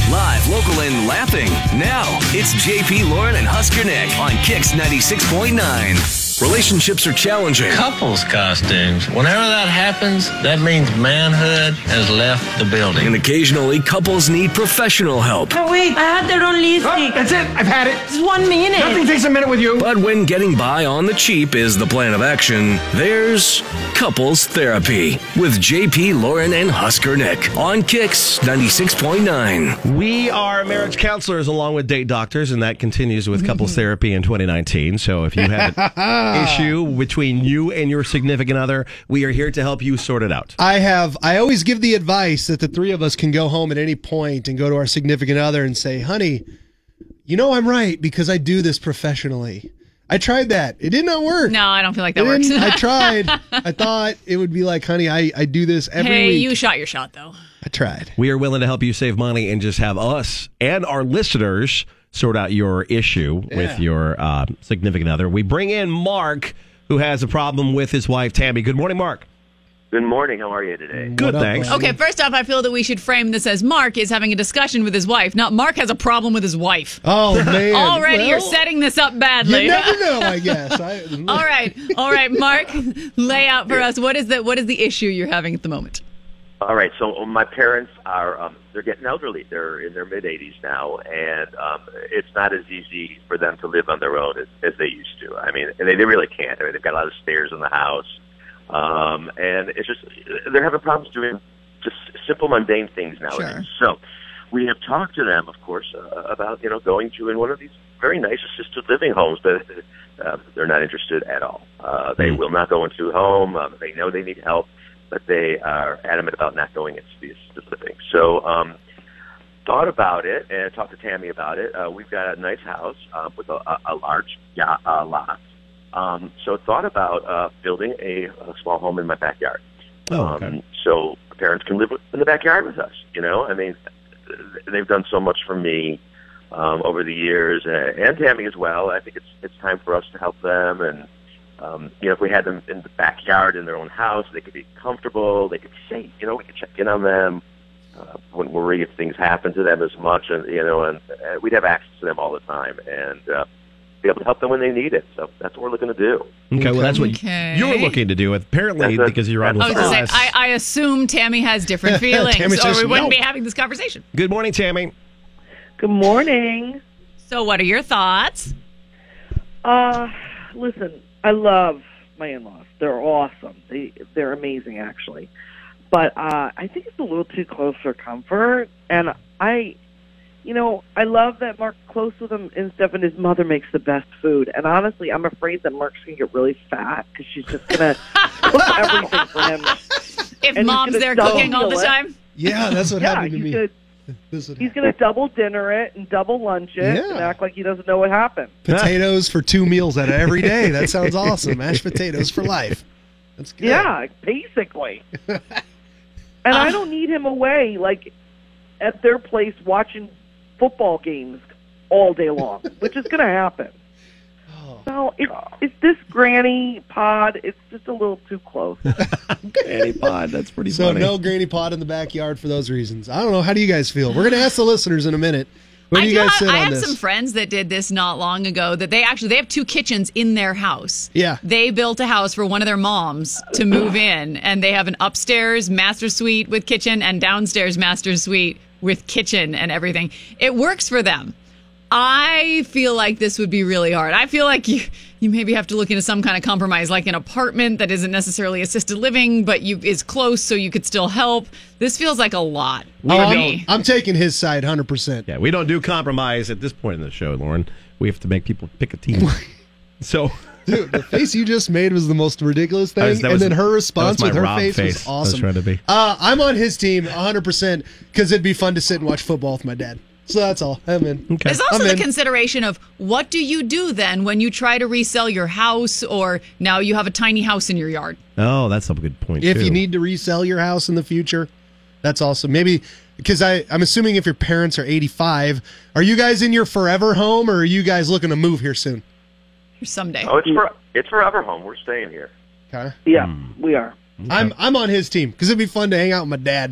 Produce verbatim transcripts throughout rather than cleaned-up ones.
Live, local, and laughing. Now, it's J P, Lauren, and Husker Nick on Kix ninety-six point nine. Relationships are challenging. Couples costumes. Whenever that happens, that means manhood has left the building. And occasionally, couples need professional help. Oh, wait, I had the wrong lipstick. Oh, that's it. I've had it. Just one minute. Nothing takes a minute with you. But when getting by on the cheap is the plan of action, there's couples therapy with J P, Lauren, and Husker Nick on Kix ninety-six point nine. We are marriage counselors along with date doctors, and that continues with couples therapy in twenty nineteen. So if you have an issue between you and your significant other, we are here to help you sort it out. I have, I always give the advice that the three of us can go home at any point and go to our significant other and say, honey, you know I'm right because I do this professionally. I tried that. It did not work. No, I don't feel like that It works. didn't. I tried. I thought it would be like, honey, I, I do this every hey, week. you shot your shot, though. I tried. We are willing to help you save money and just have us and our listeners sort out your issue Yeah. with your uh, significant other. We bring in Mark, who has a problem with his wife, Tammy. Good morning, Mark. Good morning. How are you today? Good, What up, thanks. buddy? Okay, first off, I feel that we should frame this as Mark is having a discussion with his wife, not Mark has a problem with his wife. Oh, man. Already, you're Well, setting this up badly. You never know, I guess. I, all right, all right, Mark, lay out for us what is the what is the issue you're having at the moment? All right. So my parents are, um, they're getting elderly. They're in their mid-eighties now, and um, it's not as easy for them to live on their own as, as they used to. I mean, they, they really can't. I mean, they've got a lot of stairs in the house, um, and it's just, they're having problems doing just simple, mundane things nowadays. Sure. So we have talked to them, of course, uh, about, you know, going to in one of these very nice assisted living homes, but uh, they're not interested at all. Uh, they will not go into a home. Um, they know they need help, but they are adamant about not going into the assisted living. So, um, thought about it and talked to Tammy about it. Uh, we've got a nice house uh, with a, a, a large yacht, uh, lot. Um, so, thought about uh, building a, a small home in my backyard. Oh, okay. Um, so, parents can live in the backyard with us. You know, I mean, they've done so much for me um, over the years, uh, and Tammy as well. I think it's it's time for us to help them. And um, you know, if we had them in the backyard in their own house, they could be comfortable. They could be safe. You know, we could check in on them. Uh, wouldn't worry if things happen to them as much, and you know, and uh, we'd have access to them all the time, and uh, be able to help them when they need it. So that's what we're looking to do. Okay, well, that's what Okay. you're looking to do, apparently, That's it. because you're on with I was going to us. say, I, I assume Tammy has different feelings, Tammy or says we wouldn't no. be having this conversation. Good morning, Tammy. Good morning. So, what are your thoughts? Uh, listen, I love my in-laws. They're awesome. They they're amazing, actually. But uh, I think it's a little too close for comfort. And I, you know, I love that Mark's close with him and stuff, and his mother makes the best food. And honestly, I'm afraid that Mark's going to get really fat because she's just going to cook everything for him. If And mom's he's there gonna cooking all the double it. time? yeah, that's what Yeah, happened to he's me. gonna This would he's going to double dinner it and double lunch it Yeah. and act like he doesn't know what happened. Potatoes for two meals out of every day. That sounds awesome. Mashed potatoes for life. That's good. Yeah, basically. And I don't need him away, like, at their place watching football games all day long, which is going to happen. Oh. So it's, it's this granny pod. It's just a little too close. Granny pod, that's pretty So funny. no granny pod in the backyard for those reasons. I don't know. How do you guys feel? We're going to ask the listeners in a minute. Where do I you do guys have, sit I on have this? some friends that did this not long ago. That they actually they have two kitchens in their house. Yeah. They built a house for one of their moms to move in, and they have an upstairs master suite with kitchen and downstairs master suite with kitchen and everything. It works for them. I feel like this would be really hard. I feel like you you maybe have to look into some kind of compromise, like an apartment that isn't necessarily assisted living, but you is close so you could still help. This feels like a lot Oh, for I'm, me. I'm taking his side one hundred percent. Yeah, we don't do compromise at this point in the show, Lauren. We have to make people pick a team. So, Dude, the face you just made was the most ridiculous thing. That was- that and was- then her that response was my with her Rob face, face was I was awesome. trying to be. Uh, I'm on his team one hundred percent because it'd be fun to sit and watch football with my dad. So that's all. I'm in. okay. There's also I'm the in. consideration of what do you do then when you try to resell your house, or now you have a tiny house in your yard? Oh, that's a good point, If too. you need to resell your house in the future, that's awesome. Maybe because I, I'm assuming if your parents are eighty-five, are you guys in your forever home or are you guys looking to move here soon? Or someday. Oh, it's for it's forever home. We're staying here. Okay. Yeah, we are. I'm I'm on his team because it'd be fun to hang out with my dad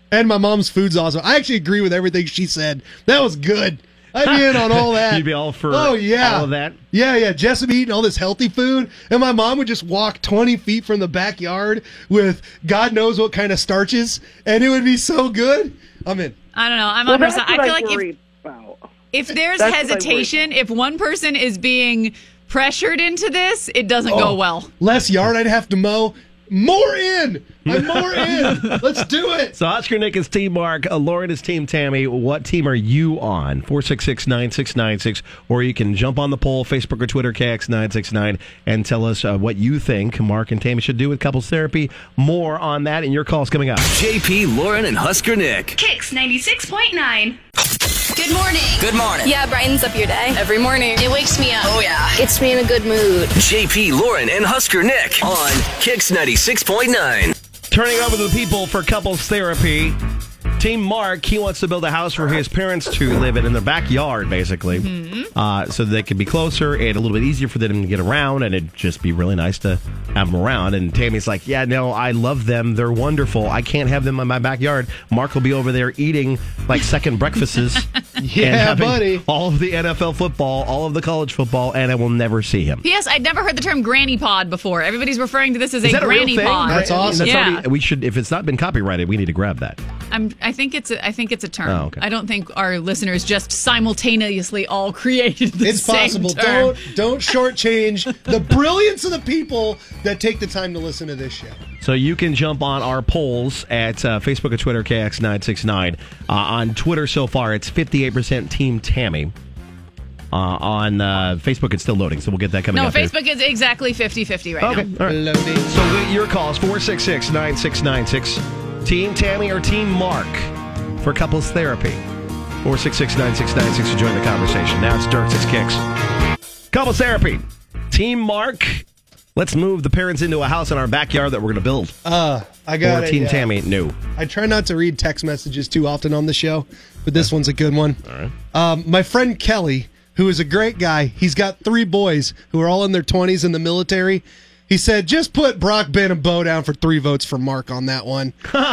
And my mom's food's awesome. I actually agree with everything she said. That was good. I'd be in on all that. You'd be all for oh, yeah. all of that? Yeah, yeah. Jessup eating all this healthy food. And my mom would just walk twenty feet from the backyard with God knows what kind of starches. And it would be so good. I'm in. I don't know. I'm Well, on her that's side. what I feel I like worry if, about. if there's That's what I worry hesitation, about. if one person is being pressured into this, it doesn't go Oh, well. Less yard I'd have to mow. More in. I'm more in. Let's do it. So Oscar Nick is Team Mark. Uh, Lauren is Team Tammy. What team are you on? four six six, nine six nine six. Or you can jump on the poll, Facebook or Twitter, K X nine six nine, and tell us uh, what you think Mark and Tammy should do with couples therapy. More on that, and your calls coming up. J P, Lauren, and Husker Nick. Kicks ninety-six point nine. Good morning. Good morning. Yeah, brightens up your day. Every morning. It wakes me up. Oh, yeah. Gets me in a good mood. J P, Lauren, and Husker Nick on Kicks ninety-six point nine. Turning over to the people for couples therapy. Team Mark, he wants to build a house for his parents to live in, in their backyard, basically, mm-hmm. uh, so they could be closer and a little bit easier for them to get around, and it'd just be really nice to have them around. And Tammy's like, yeah, no, I love them. They're wonderful. I can't have them in my backyard. Mark will be over there eating, like, second breakfasts. Yeah, and having buddy. all of the N F L football, all of the college football, and I will never see him. P S. I'd never heard the term granny pod before. Everybody's referring to this as Is a that a real granny thing? pod. That's awesome. That's Yeah. already- we should, if it's not been copyrighted, we need to grab that. I'm, I think it's a, I think it's a term. Oh, okay. I don't think our listeners just simultaneously all created the It's same possible. term. Don't don't shortchange the brilliance of the people that take the time to listen to this show. So you can jump on our polls at uh, Facebook or Twitter, K X nine six nine. Uh, on Twitter so far, it's fifty-eight percent Team Tammy. Uh, on uh, Facebook, it's still loading, so we'll get that coming No, up. here. Facebook is exactly fifty-fifty right Okay, now. all right. Loading. So with your calls, four six six, nine six nine six. Team Tammy or Team Mark for couples therapy. four six six, nine six nine six to join the conversation. Now it's Dirk Six Kicks. Couples therapy. Team Mark, let's move the parents into a house in our backyard that we're going to build. Uh, I got or it. Team yeah. Tammy, no. I try not to read text messages too often on the show, but this one's a good one. All right. Um, my friend Kelly, who is a great guy, he's got three boys who are all in their twenties in the military. He said, just put Brock, Ben, and Bo down for three votes for Mark on that one.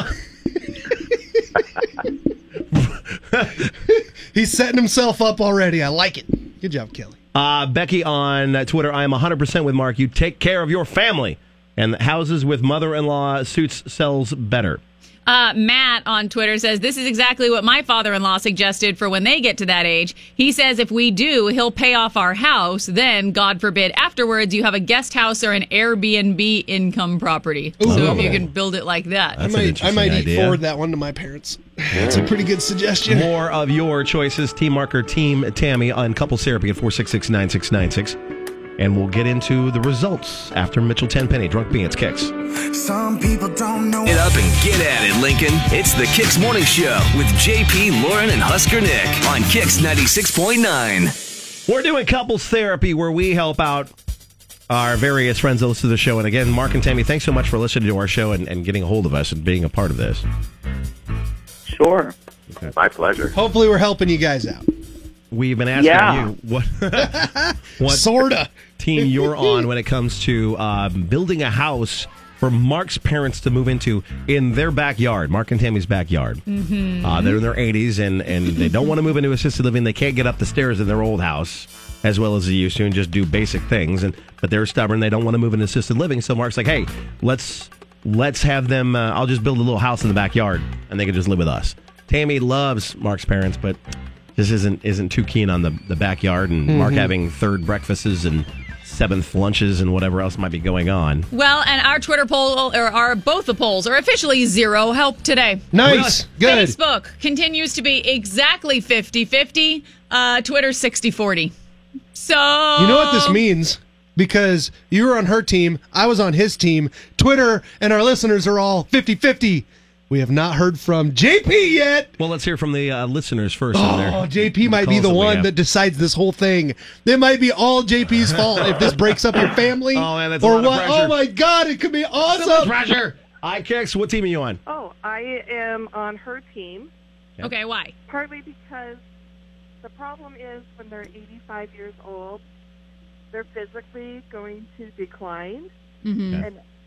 He's setting himself up already. I like it. Good job, Kelly. Uh, Becky on Twitter, I am one hundred percent with Mark. You take care of your family, and houses with mother-in-law suits sells better. Uh, Matt on Twitter says, this is exactly what my father-in-law suggested for when they get to that age. He says if we do, he'll pay off our house. Then, God forbid, afterwards, you have a guest house or an Airbnb income property. Ooh. So if you can build it like that. I That's an might, I interesting might eat idea. forward that one to my parents. That's a pretty good suggestion. More of your choices, Team Mark or Team Tammy, on couples therapy at four six six, nine six nine six. And we'll get into the results after Mitchell Tenpenny, Drunk Beans Kicks. Some people don't know. Get up and get at it, Lincoln. It's the Kicks Morning Show with J P, Lauren, and Husker Nick on Kicks ninety-six point nine. We're doing couples therapy where we help out our various friends that listen to the show. And again, Mark and Tammy, thanks so much for listening to our show and, and getting a hold of us and being a part of this. Sure. Okay. My pleasure. Hopefully we're helping you guys out. We've been asking Yeah. you what, what Sorta. team you're on when it comes to um, building a house for Mark's parents to move into in their backyard, Mark and Tammy's backyard. Mm-hmm. Uh, they're in their eighties, and, and they don't want to move into assisted living. They can't get up the stairs in their old house as well as they used to and just do basic things. And But they're stubborn. They don't want to move into assisted living. So Mark's like, hey, let's let's have them, uh, I'll just build a little house in the backyard, and they can just live with us. Tammy loves Mark's parents, but just isn't isn't too keen on the, the backyard and mm-hmm. Mark having third breakfasts and seventh lunches and whatever else might be going on. Well, and our Twitter poll, or our both the polls, are officially zero help today. Nice. Good. Facebook continues to be exactly fifty-fifty. Uh, Twitter sixty forty. So You know what this means? Because you were on her team, I was on his team. Twitter and our listeners are all fifty-fifty. We have not heard from J P yet. Well, let's hear from the uh, listeners first. Oh, J P might be the one that decides this whole thing. It might be all J P's fault if this breaks up your family. Oh, man, that's a or lot of what? pressure. Oh, my God, it could be awesome. So much pressure. Hi, Kix. What team are you on? Oh, I am on her team. Yep. Okay, why? Partly because the problem is when they're eighty-five years old, they're physically going to decline. Mm-hmm. And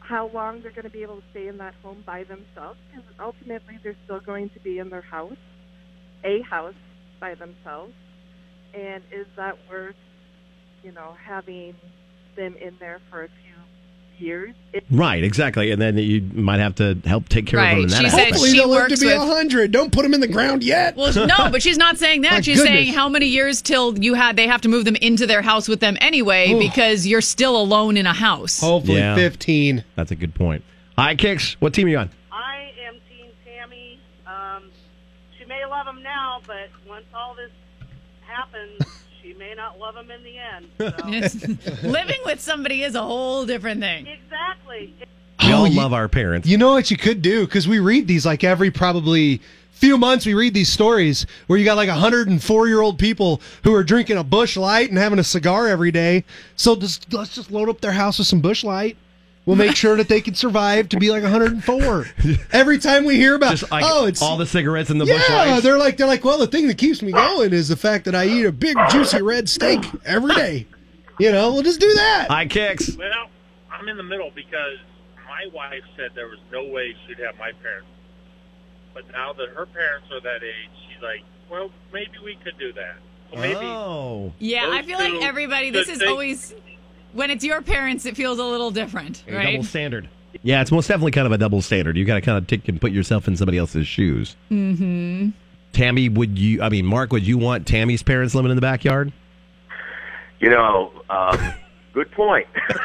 how long they're going to be able to stay in that home by themselves, because ultimately they're still going to be in their house, a house by themselves, and is that worth, you know, having them in there for a few years? It- Right, exactly. And then you might have to help take care Right. of them in that She aspect. said Hopefully she they'll live works to be with- one hundred. Don't put them in the ground yet. Well, no, but she's not saying that. My She's goodness. saying how many years till you had they have to move them into their house with them anyway, Ooh. because you're still alone in a house. Hopefully Yeah. fifteen. That's a good point. Hi, Kix. What team are you on? I am Team Tammy. Um, she may love him now, but once all this happens, she may not love him in the end. So. Living with somebody is a whole different thing. Exactly. We all Oh, you- love our parents. You know what you could do? Because we read these like every probably few months. We read these stories where you got like one hundred four year old people who are drinking a Busch Light and having a cigar every day. So just, let's just load up their house with some Busch Light. We'll make sure that they can survive to be like one hundred four. Every time we hear about, Just like oh, it's all the cigarettes in the yeah, Busch Lights. they're like they're like, well, the thing that keeps me going is the fact that I eat a big juicy red steak every day. You know, we'll just do that. Hi, Kix. Well, I'm in the middle because my wife said there was no way she'd have my parents. But now that her parents are that age, she's like, well, maybe we could do that. So maybe Oh. Yeah, I those feel like two everybody, this should is think- always, when it's your parents, it feels a little different, A right? double standard. Yeah, it's most definitely kind of a double standard. You got to kind of take and put yourself in somebody else's shoes. Mm-hmm. Tammy, would you, I mean, Mark, would you want Tammy's parents living in the backyard? You know, um, good point.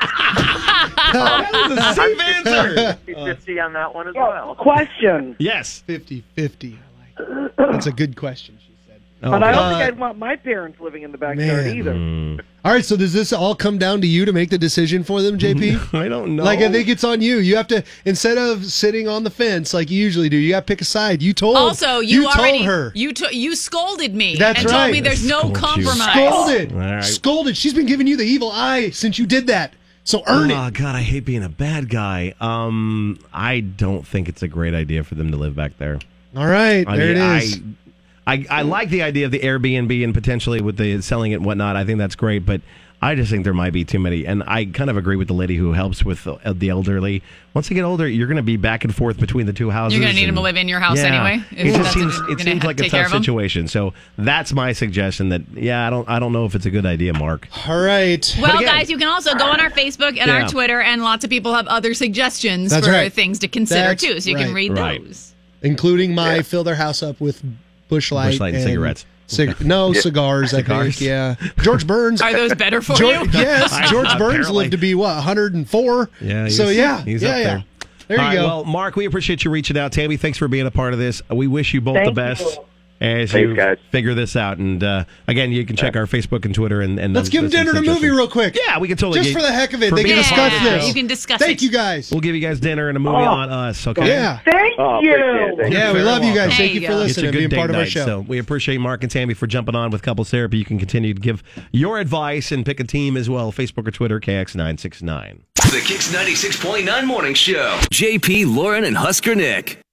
That was a safe answer. fifty-fifty on that one as Oh, well. question. Yes. fifty-fifty. I like it. That's a good question, she said. But I don't Uh, think I'd want my parents living in the backyard Man. either. Mm. All right, so does this all come down to you to make the decision for them, J P? I don't know. Like, I think it's on you. You have to, instead of sitting on the fence like you usually do, you got to pick a side. You told Also, you, you already told her. you to, you scolded me That's and right. told me there's no Scold you. compromise. Scolded. All right. Scolded. She's been giving you the evil eye since you did that. So earn Oh, it. God, I hate being a bad guy. Um, I don't think it's a great idea for them to live back there. All right, I there mean, it is. I, I, I like the idea of the Airbnb and potentially with the selling it and whatnot. I think that's great, but I just think there might be too many. And I kind of agree with the lady who helps with the, the elderly. Once they get older, you're going to be back and forth between the two houses. You're going to need them and- to live in your house Yeah. anyway. if It just that's seems what you're it gonna seems ha- like a take care tough of 'em. situation. So that's my suggestion. That yeah, I don't I don't know if it's a good idea, Mark. All right. Well, again- guys, you can also go on our Facebook and Yeah. our Twitter, and lots of people have other suggestions That's for right. things to consider That's too. So you can right. read Right. those. Including my fill their house up with Busch Light, Busch Light and cigarettes. Cig- no, Yeah. cigars, I Cigars? think. Yeah. George Burns. Are those better for George, you? yes, George Burns Apparently. lived to be, what, one hundred four? Yeah. So, he's- yeah. he's yeah, up yeah. there. There you All right, go. Well, Mark, we appreciate you reaching out. Tammy, thanks for being a part of this. We wish you both Thank the best you. as Thanks, you guys. figure this out. And uh, again, you can check our Facebook and Twitter. And, and Let's give them dinner and a movie real quick. Yeah, we can totally Just get- for the heck of it. for They being can a part discuss of this. You can discuss Thank it. you, guys. We'll give you guys dinner and a movie Oh. on us. Okay. Yeah. Thank Oh, you. appreciate it. Thank Yeah, you. we love you guys. There Thank you you for go. It's listening a and good being date part of our night, show. so we appreciate Mark and Tammy for jumping on with Couples Therapy. You can continue to give your advice and pick a team as well. Facebook or Twitter, K X nine six nine. The Kix ninety-six point nine Morning Show. J P, Lauren, and Husker Nick.